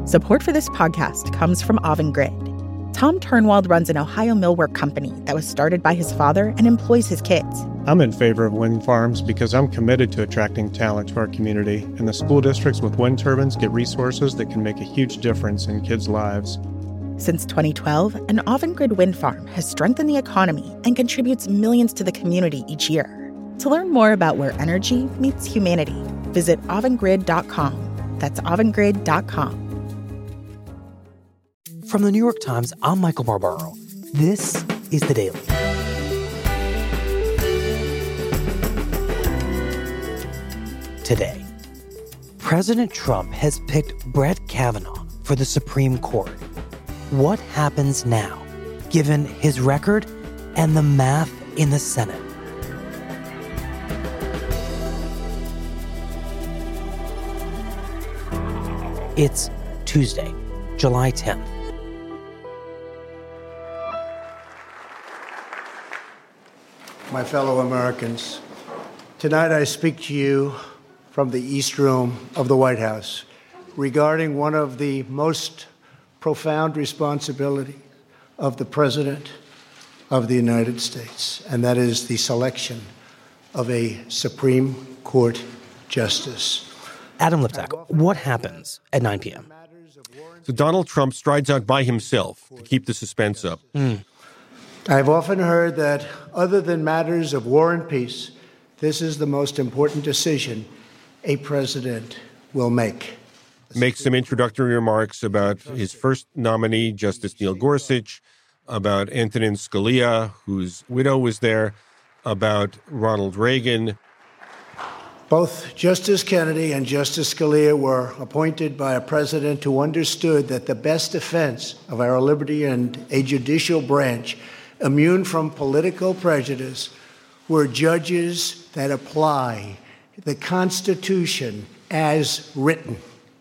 Support for this podcast comes from Avangrid. Tom Turnwald runs an Ohio millwork company that was started by his father and employs his kids. I'm in favor of wind farms because I'm committed to attracting talent to our community, and the school districts with wind turbines get resources that can make a huge difference in kids' lives. Since 2012, an Avangrid wind farm has strengthened the economy and contributes millions to the community each year. To learn more about where energy meets humanity, visit avangrid.com. That's avangrid.com. From the New York Times, I'm Michael Barbaro. This is The Daily. Today, President Trump has picked Brett Kavanaugh for the Supreme Court. What happens now, given his record and the math in the Senate? It's Tuesday, July 10th. My fellow Americans, tonight I speak to you from the East Room of the White House regarding one of the most profound responsibilities of the President of the United States, and that is the selection of a Supreme Court justice. Adam Liptak, what happens at 9 p.m.? So Donald Trump strides out by himself to keep the suspense up. I've often heard that other than matters of war and peace, this is the most important decision a president will make. Makes some introductory remarks about his first nominee, Justice Neil Gorsuch, about Antonin Scalia, whose widow was there, about Ronald Reagan. Both Justice Kennedy and Justice Scalia were appointed by a president who understood that the best defense of our liberty and a judicial branch immune from political prejudice were judges that apply the Constitution as written.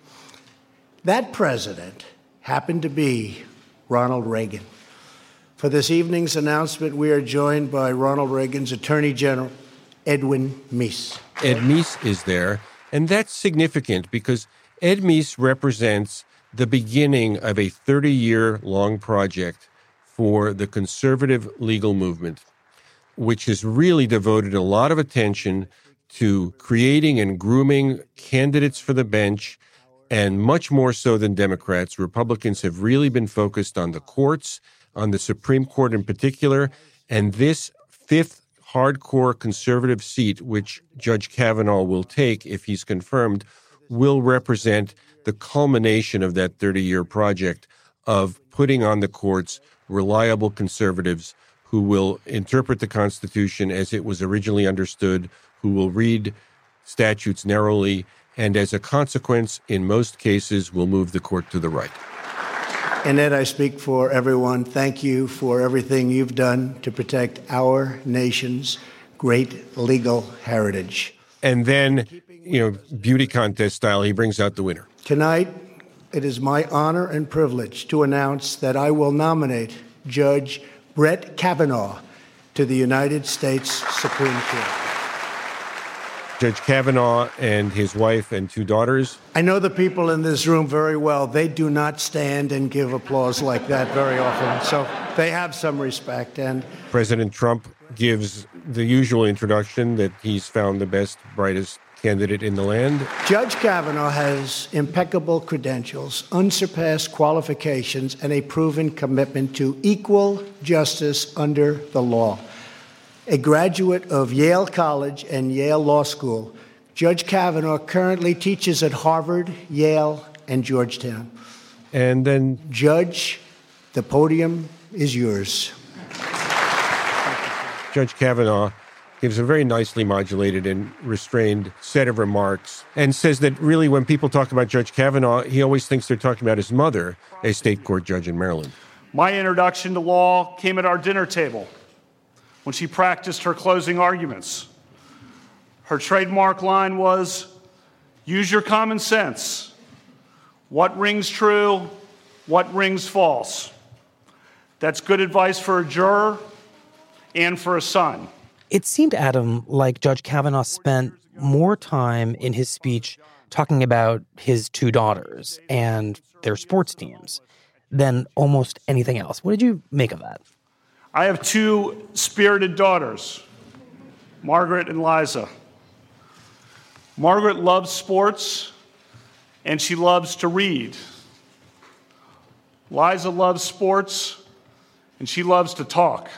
That president happened to be Ronald Reagan. For this evening's announcement, we are joined by Ronald Reagan's Attorney General, Edwin Meese. Ed Meese is there, and that's significant because Ed Meese represents the beginning of a 30-year-long project for the conservative legal movement, which has really devoted a lot of attention to creating and grooming candidates for the bench, and much more so than Democrats. Republicans have really been focused on the courts, on the Supreme Court in particular, and this fifth hardcore conservative seat, which Judge Kavanaugh will take if he's confirmed, will represent the culmination of that 30-year project of putting on the courts reliable conservatives who will interpret the Constitution as it was originally understood, who will read statutes narrowly, and as a consequence, in most cases, will move the court to the right. And Ed, I speak for everyone. Thank you for everything you've done to protect our nation's great legal heritage. And then, beauty contest style, he brings out the winner. Tonight, it is my honor and privilege to announce that I will nominate Judge Brett Kavanaugh to the United States Supreme Court. Judge Kavanaugh and his wife and two daughters. I know the people in this room very well. They do not stand and give applause like that very often, so they have some respect. And President Trump gives the usual introduction that he's found the best, brightest candidate in the land. Judge Kavanaugh has impeccable credentials, unsurpassed qualifications, and a proven commitment to equal justice under the law. A graduate of Yale College and Yale Law School, Judge Kavanaugh currently teaches at Harvard, Yale, and Georgetown. And then, Judge, the podium is yours. Judge Kavanaugh gives a very nicely modulated and restrained set of remarks and says that really when people talk about Judge Kavanaugh, he always thinks they're talking about his mother, a state court judge in Maryland. My introduction to law came at our dinner table when she practiced her closing arguments. Her trademark line was, "Use your common sense. What rings true? What rings false?" That's good advice for a juror and for a son. It seemed, Adam, like Judge Kavanaugh spent more time in his speech talking about his two daughters and their sports teams than almost anything else. What did you make of that? I have two spirited daughters, Margaret and Liza. Margaret loves sports, and she loves to read. Liza loves sports, and she loves to talk.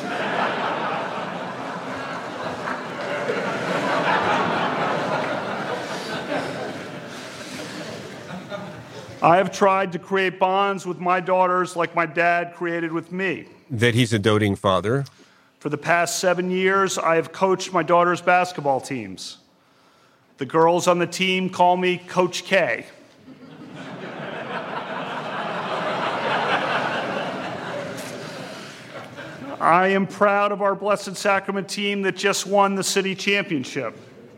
I have tried to create bonds with my daughters like my dad created with me. That he's a doting father. For the past 7 years, I have coached my daughter's basketball teams. The girls on the team call me Coach K. I am proud of our Blessed Sacrament team that just won the city championship.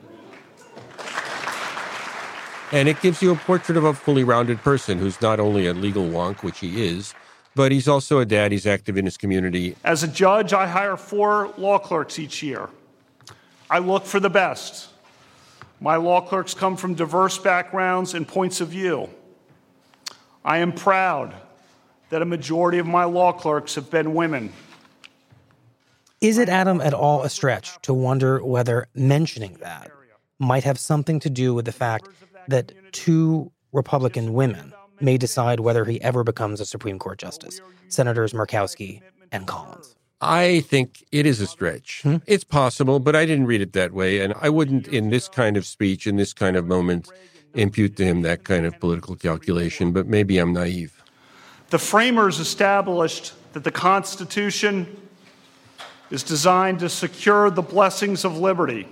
And it gives you a portrait of a fully rounded person who's not only a legal wonk, which he is, but he's also a dad. He's active in his community. As a judge, I hire 4 law clerks each year. I look for the best. My law clerks come from diverse backgrounds and points of view. I am proud that a majority of my law clerks have been women. Is it, Adam, at all a stretch to wonder whether mentioning that might have something to do with the fact that 2 Republican women may decide whether he ever becomes a Supreme Court justice, Senators Murkowski and Collins? I think it is a stretch. It's possible, but I didn't read it that way, and I wouldn't, in this kind of speech, in this kind of moment, impute to him that kind of political calculation, but maybe I'm naive. The framers established that the Constitution is designed to secure the blessings of liberty.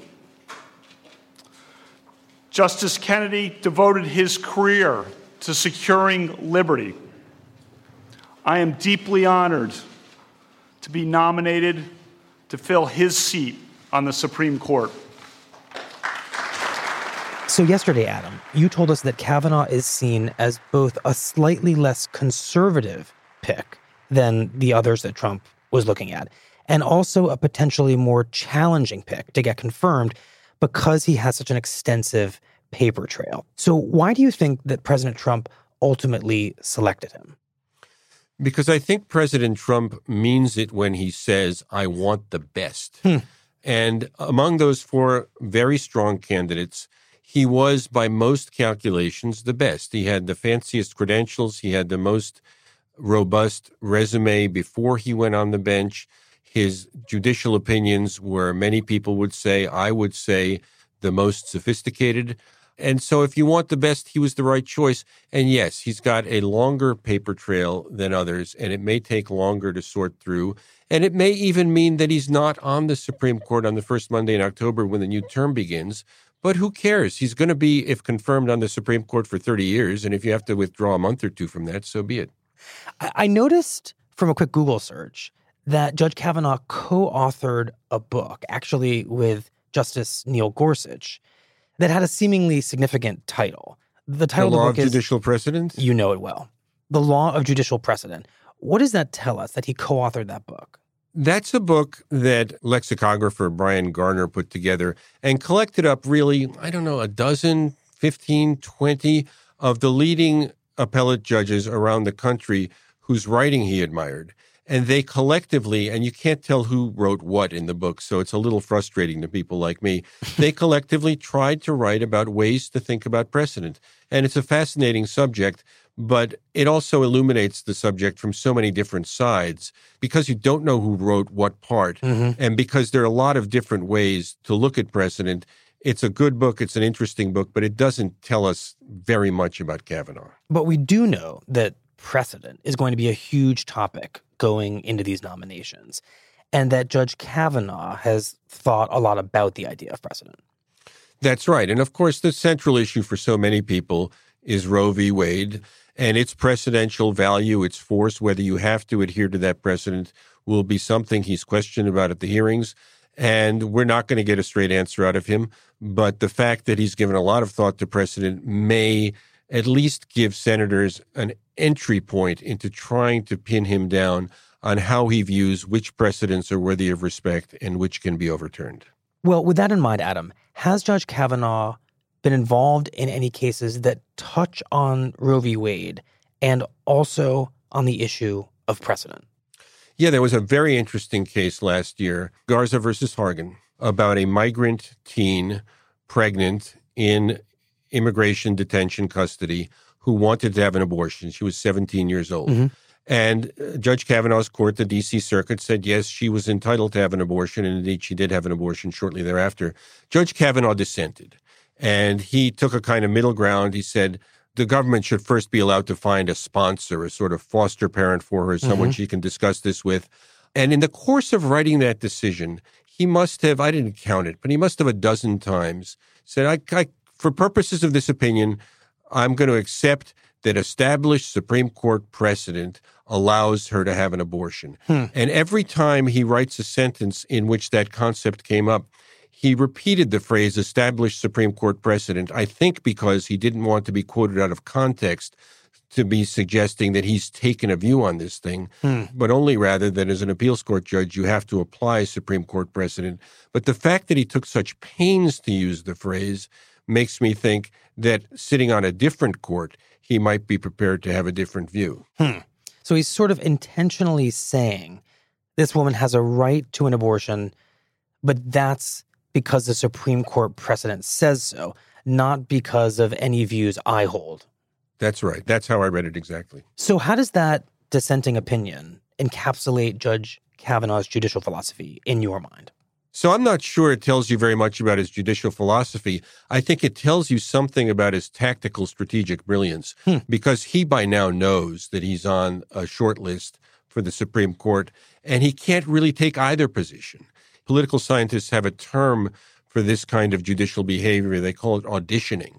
Justice Kennedy devoted his career to securing liberty. I am deeply honored to be nominated to fill his seat on the Supreme Court. So yesterday, Adam, you told us that Kavanaugh is seen as both a slightly less conservative pick than the others that Trump was looking at, and also a potentially more challenging pick to get confirmed because he has such an extensive paper trail. So why do you think that President Trump ultimately selected him? Because I think President Trump means it when he says, I want the best. And among those 4 very strong candidates, he was, by most calculations, the best. He had the fanciest credentials. He had the most robust resume before he went on the bench. His judicial opinions were, many people would say, I would say, the most sophisticated. And so if you want the best, he was the right choice. And yes, he's got a longer paper trail than others, and it may take longer to sort through. And it may even mean that he's not on the Supreme Court on the first Monday in October when the new term begins. But who cares? He's going to be, if confirmed, on the Supreme Court for 30 years. And if you have to withdraw a month or 2 from that, so be it. I noticed from a quick Google search that Judge Kavanaugh co-authored a book, actually with Justice Neil Gorsuch, that had a seemingly significant title. The title The Law of the book of is Judicial Precedent? You know it well. The Law of Judicial Precedent. What does that tell us, that he co-authored that book? That's a book that lexicographer Brian Garner put together and collected up really, I don't know, 12, 15, 20 of the leading appellate judges around the country whose writing he admired. And they collectively, and you can't tell who wrote what in the book, so it's a little frustrating to people like me, they collectively tried to write about ways to think about precedent. And it's a fascinating subject, but it also illuminates the subject from so many different sides because you don't know who wrote what part. And because there are a lot of different ways to look at precedent. It's a good book, it's an interesting book, but it doesn't tell us very much about Kavanaugh. But we do know that precedent is going to be a huge topic going into these nominations, and that Judge Kavanaugh has thought a lot about the idea of precedent. That's right. And of course, the central issue for so many people is Roe v. Wade and its precedential value, its force, whether you have to adhere to that precedent will be something he's questioned about at the hearings. And we're not going to get a straight answer out of him. But the fact that he's given a lot of thought to precedent may at least give senators an entry point into trying to pin him down on how he views which precedents are worthy of respect and which can be overturned. Well, with that in mind, Adam, has Judge Kavanaugh been involved in any cases that touch on Roe v. Wade and also on the issue of precedent? Yeah, there was a very interesting case last year, Garza versus Hargan, about a migrant teen pregnant in immigration detention custody who wanted to have an abortion. She was 17 years old. Mm-hmm. And Judge Kavanaugh's court, the D.C. Circuit, said, yes, she was entitled to have an abortion, and indeed she did have an abortion shortly thereafter. Judge Kavanaugh dissented, and he took a kind of middle ground. He said the government should first be allowed to find a sponsor, a sort of foster parent for her, someone she can discuss this with. And in the course of writing that decision, he must have, I didn't count it, but he must have a dozen times said, for purposes of this opinion, I'm going to accept that established Supreme Court precedent allows her to have an abortion. And every time he writes a sentence in which that concept came up, he repeated the phrase established Supreme Court precedent, I think because he didn't want to be quoted out of context to be suggesting that he's taken a view on this thing, but only rather that as an appeals court judge, you have to apply Supreme Court precedent. But the fact that he took such pains to use the phrase makes me think that sitting on a different court, he might be prepared to have a different view. So he's sort of intentionally saying this woman has a right to an abortion, but that's because the Supreme Court precedent says so, not because of any views I hold. That's right. That's how I read it exactly. So how does that dissenting opinion encapsulate Judge Kavanaugh's judicial philosophy in your mind? So I'm not sure it tells you very much about his judicial philosophy. I think it tells you something about his tactical strategic brilliance, because he by now knows that he's on a short list for the Supreme Court, and he can't really take either position. Political scientists have a term for this kind of judicial behavior. They call it auditioning.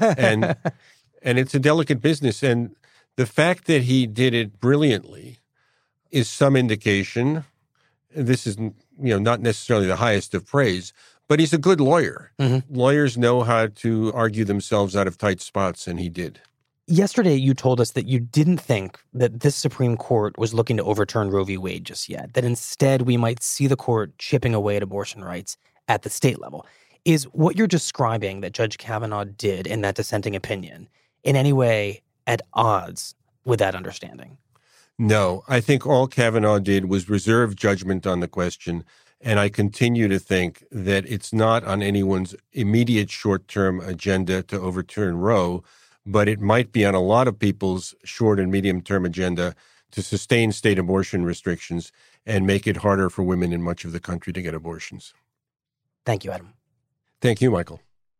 And it's a delicate business. And the fact that he did it brilliantly is some indication. This is, not necessarily the highest of praise, but he's a good lawyer. Lawyers know how to argue themselves out of tight spots, and he did. Yesterday, you told us that you didn't think that this Supreme Court was looking to overturn Roe v. Wade just yet, that instead we might see the court chipping away at abortion rights at the state level. Is what you're describing that Judge Kavanaugh did in that dissenting opinion in any way at odds with that understanding? No, I think all Kavanaugh did was reserve judgment on the question, and I continue to think that it's not on anyone's immediate short-term agenda to overturn Roe, but it might be on a lot of people's short and medium-term agenda to sustain state abortion restrictions and make it harder for women in much of the country to get abortions. Thank you, Adam. Thank you, Michael.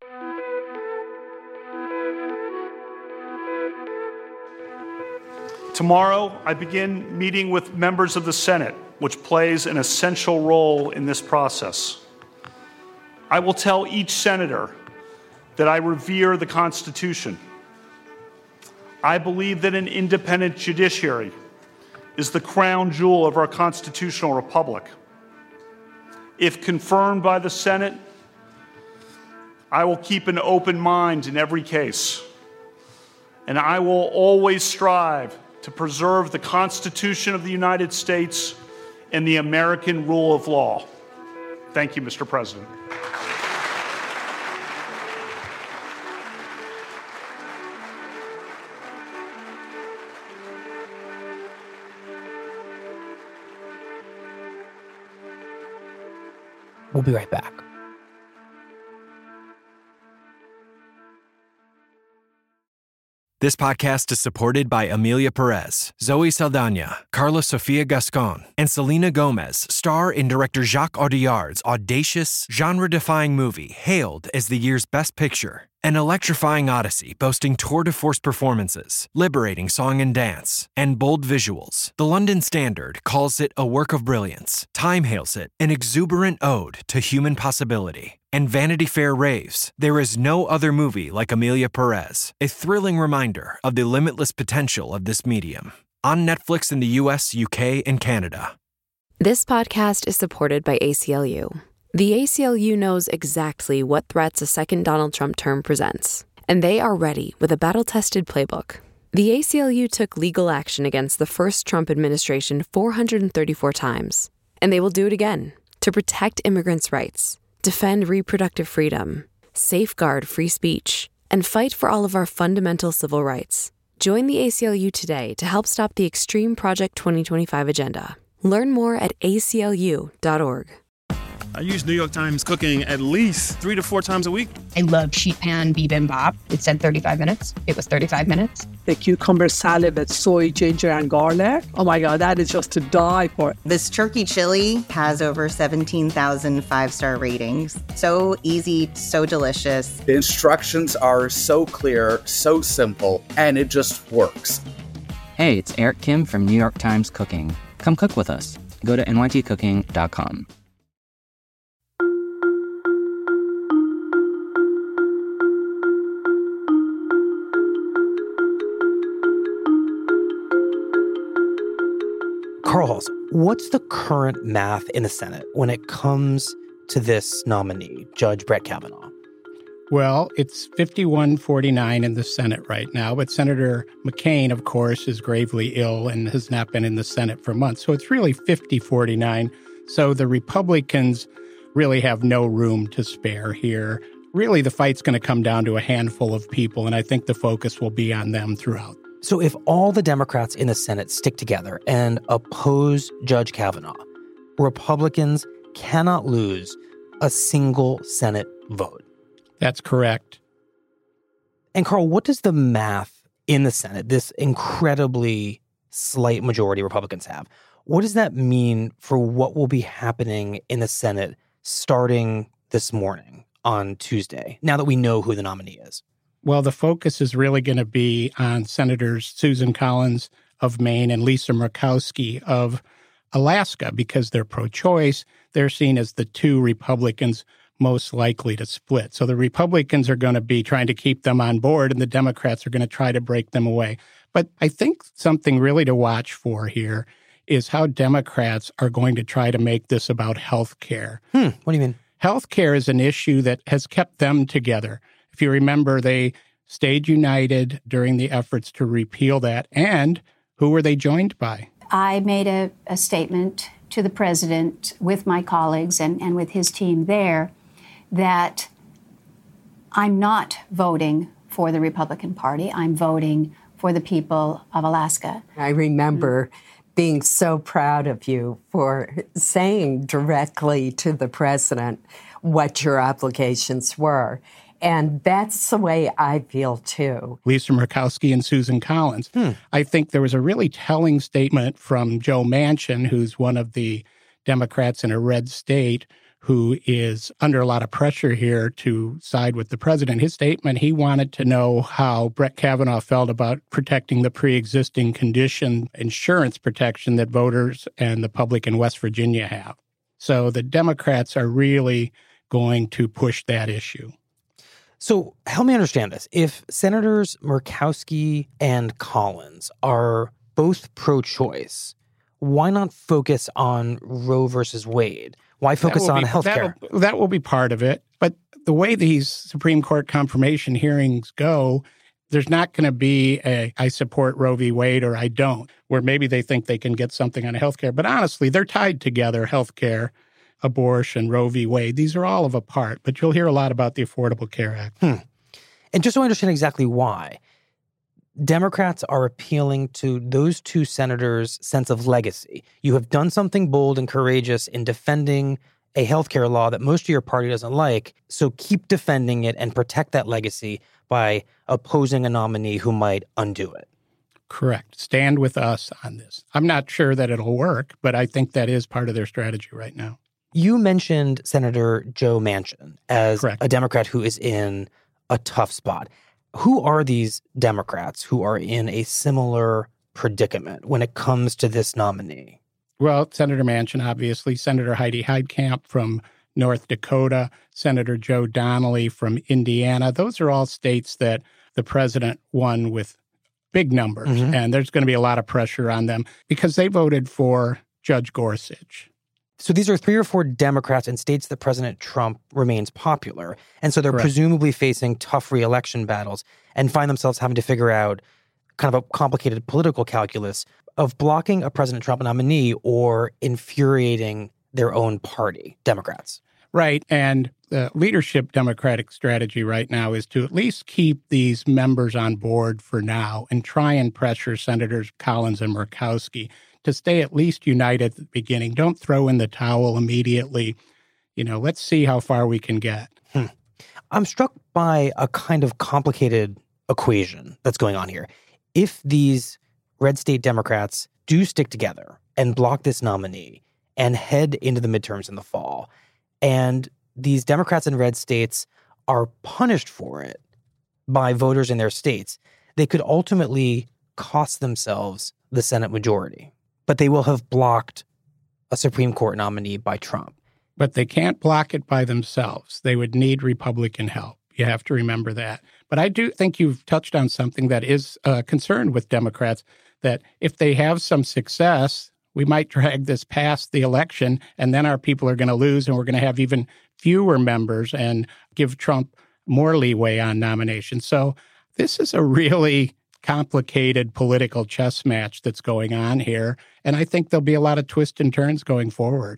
Tomorrow, I begin meeting with members of the Senate, which plays an essential role in this process. I will tell each senator that I revere the Constitution. I believe that an independent judiciary is the crown jewel of our constitutional republic. If confirmed by the Senate, I will keep an open mind in every case, and I will always strive to preserve the Constitution of the United States and the American rule of law. Thank you, Mr. President. We'll be right back. This podcast is supported by Amelia Perez, Zoe Saldana, Carla Sofia Gascon, and Selena Gomez, star in director Jacques Audiard's audacious, genre-defying movie hailed as the year's best picture. An electrifying odyssey boasting tour-de-force performances, liberating song and dance, and bold visuals. The London Standard calls it a work of brilliance. Time hails it an exuberant ode to human possibility. And Vanity Fair raves, there is no other movie like Amelia Perez, a thrilling reminder of the limitless potential of this medium. On Netflix in the US, UK, and Canada. This podcast is supported by ACLU. The ACLU knows exactly what threats a second Donald Trump term presents, and they are ready with a battle-tested playbook. The ACLU took legal action against the first Trump administration 434 times, and they will do it again to protect immigrants' rights, defend reproductive freedom, safeguard free speech, and fight for all of our fundamental civil rights. Join the ACLU today to help stop the Extreme Project 2025 agenda. Learn more at aclu.org. I use New York Times Cooking at least 3 to 4 times a week. I love sheet pan bibimbap. It said 35 minutes. It was 35 minutes. The cucumber salad with soy, ginger, and garlic. Oh my God, that is just to die for. This turkey chili has over 17,000 5-star ratings. So easy, so delicious. The instructions are so clear, so simple, and it just works. Hey, it's Eric Kim from New York Times Cooking. Come cook with us. Go to nytcooking.com. Carl Hulse, what's the current math in the Senate when it comes to this nominee, Judge Brett Kavanaugh? Well, it's 51-49 in the Senate right now, but Senator McCain, of course, is gravely ill and has not been in the Senate for months. So it's really 50-49. So the Republicans really have no room to spare here. Really, the fight's going to come down to a handful of people, and I think the focus will be on them throughout. So if all the Democrats in the Senate stick together and oppose Judge Kavanaugh, Republicans cannot lose a single Senate vote. That's correct. And Carl, what does the math in the Senate, this incredibly slight majority Republicans have, what does that mean for what will be happening in the Senate starting this morning on Tuesday, now that we know who the nominee is? Well, the focus is really going to be on Senators Susan Collins of Maine and Lisa Murkowski of Alaska because they're pro-choice. They're seen as the two Republicans most likely to split. So the Republicans are going to be trying to keep them on board, and the Democrats are going to try to break them away. But I think something really to watch for here is how Democrats are going to try to make this about health care. What do you mean? Health care is an issue that has kept them together. If you remember, they stayed united during the efforts to repeal that. And who were they joined by? I made a statement to the president with my colleagues and with his team there that I'm not voting for the Republican Party. I'm voting for the people of Alaska. I remember being so proud of you for saying directly to the president what your obligations were. And that's the way I feel, too. Lisa Murkowski and Susan Collins. I think there was a really telling statement from Joe Manchin, who's one of the Democrats in a red state, who is under a lot of pressure here to side with the president. His statement, he wanted to know how Brett Kavanaugh felt about protecting the pre-existing condition insurance protection that voters and the public in West Virginia have. So the Democrats are really going to push that issue. So help me understand this. If Senators Murkowski and Collins are both pro-choice, why not focus on Roe versus Wade? Why focus on health care? That will be part of it. But the way these Supreme Court confirmation hearings go, there's not going to be a I support Roe v. Wade or I don't, where maybe they think they can get something on health care. But honestly, they're tied together, health care, abortion, Roe v. Wade. These are all of a part, but you'll hear a lot about the Affordable Care Act. And just so I understand exactly why, Democrats are appealing to those two senators' sense of legacy. You have done something bold and courageous in defending a healthcare law that most of your party doesn't like, so keep defending it and protect that legacy by opposing a nominee who might undo it. Correct. Stand with us on this. I'm not sure that it'll work, but I think that is part of their strategy right now. You mentioned Senator Joe Manchin as Correct. A Democrat who is in a tough spot. Who are these Democrats who are in a similar predicament when it comes to this nominee? Well, Senator Manchin, obviously, Senator Heidi Heitkamp from North Dakota, Senator Joe Donnelly from Indiana. Those are all states that the president won with big numbers, and there's going to be a lot of pressure on them because they voted for Judge Gorsuch. So these are 3 or 4 Democrats in states that President Trump remains popular. And so they're Correct. presumably facing tough re-election battles and find themselves having to figure out kind of a complicated political calculus of blocking a President Trump nominee or infuriating their own party, Democrats. Right. And the leadership Democratic strategy right now is to at least keep these members on board for now and try and pressure Senators Collins and Murkowski to stay at least united at the beginning. Don't throw in the towel immediately. Let's see how far we can get. I'm struck by a kind of complicated equation that's going on here. If these red state Democrats do stick together and block this nominee and head into the midterms in the fall, and these Democrats in red states are punished for it by voters in their states, they could ultimately cost themselves the Senate majority. But they will have blocked a Supreme Court nominee by Trump. But they can't block it by themselves. They would need Republican help. You have to remember that. But I do think you've touched on something that is a concern with Democrats, that if they have some success, we might drag this past the election, and then our people are going to lose, and we're going to have even fewer members and give Trump more leeway on nominations. So this is a really complicated political chess match that's going on here, and I think there'll be a lot of twists and turns going forward.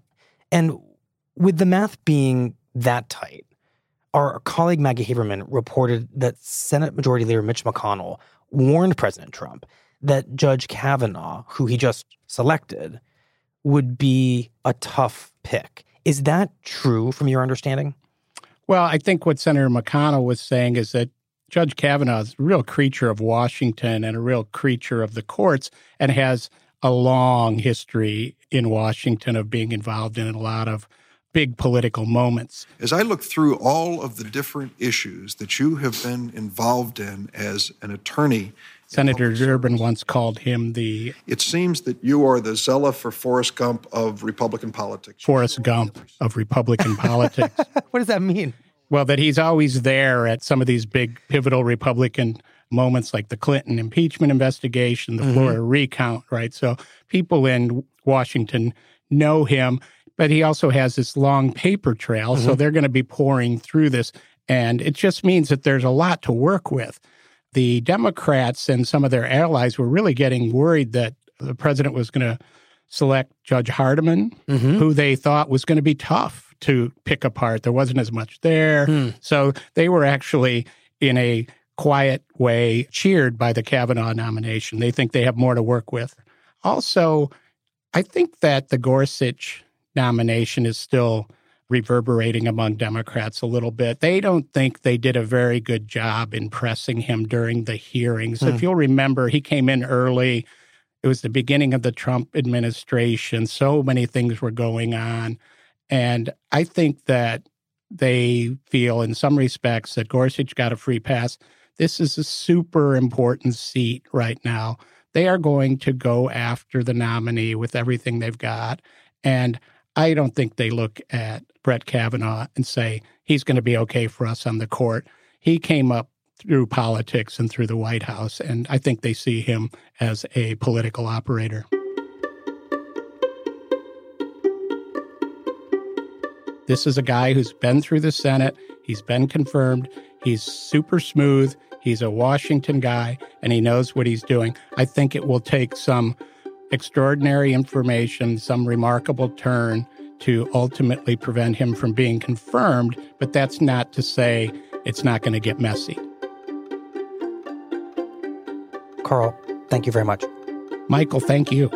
And with the math being that tight, our colleague Maggie Haberman reported that Senate Majority Leader Mitch McConnell warned President Trump that Judge Kavanaugh, who he just selected, would be a tough pick. Is that true from your understanding? Well, I think what Senator McConnell was saying is that Judge Kavanaugh is a real creature of Washington and a real creature of the courts and has a long history in Washington of being involved in a lot of big political moments. As I look through all of the different issues that you have been involved in as an attorney, Senator Durbin once called him It seems that you are the Zella for Forrest Gump of Republican politics. Forrest Gump of Republican politics. What does that mean? Well, that he's always there at some of these big pivotal Republican moments like the Clinton impeachment investigation, the Florida recount, right? So people in Washington know him, but he also has this long paper trail, so they're going to be pouring through this. And it just means that there's a lot to work with. The Democrats and some of their allies were really getting worried that the president was going to select Judge Hardiman, who they thought was going to be tough to pick apart. There wasn't as much there. So they were actually, in a quiet way, cheered by the Kavanaugh nomination. They think they have more to work with. Also, I think that the Gorsuch nomination is still reverberating among Democrats a little bit. They don't think they did a very good job in pressing him during the hearings. If you'll remember, he came in early. It was the beginning of the Trump administration. So many things were going on. And I think that they feel in some respects that Gorsuch got a free pass. This is a super important seat right now. They are going to go after the nominee with everything they've got. And I don't think they look at Brett Kavanaugh and say, he's going to be okay for us on the court. He came up through politics and through the White House, and I think they see him as a political operator. This is a guy who's been through the Senate. He's been confirmed. He's super smooth. He's a Washington guy, and he knows what he's doing. I think it will take some extraordinary information, some remarkable turn to ultimately prevent him from being confirmed, but that's not to say it's not going to get messy. Carl, thank you very much. Michael, thank you.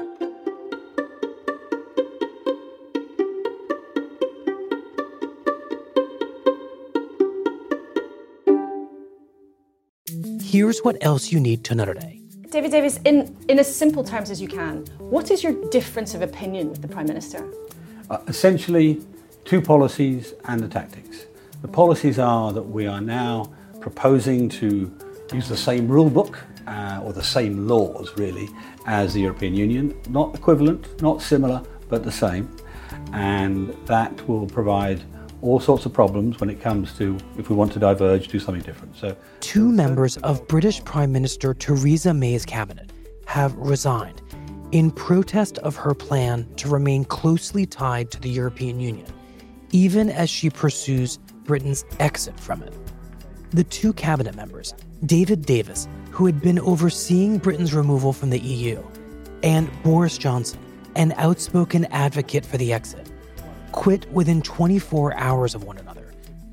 Here's what else you need to know today. David Davis, in as simple terms as you can, what is your difference of opinion with the Prime Minister? Essentially, two policies and the tactics. The policies are that we are now proposing to use the same rule book or the same laws, really, as the European Union. Not equivalent, not similar, but the same. And that will provide all sorts of problems when it comes to, if we want to diverge, do something different. So, two members of British Prime Minister Theresa May's cabinet have resigned in protest of her plan to remain closely tied to the European Union, even as she pursues Britain's exit from it. The two cabinet members, David Davis, who had been overseeing Britain's removal from the EU, and Boris Johnson, an outspoken advocate for the exit, quit within 24 hours of one another,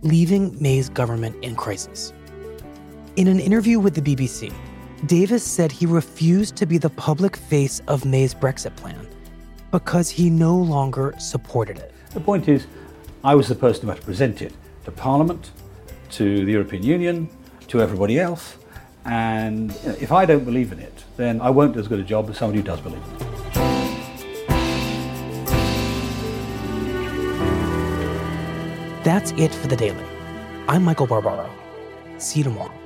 leaving May's government in crisis. In an interview with the BBC, Davis said he refused to be the public face of May's Brexit plan because he no longer supported it. The point is, I was the person who had to present it to Parliament, to the European Union, to everybody else, and if I don't believe in it, then I won't do as good a job as somebody who does believe in it. That's it for The Daily. I'm Michael Barbaro. See you tomorrow.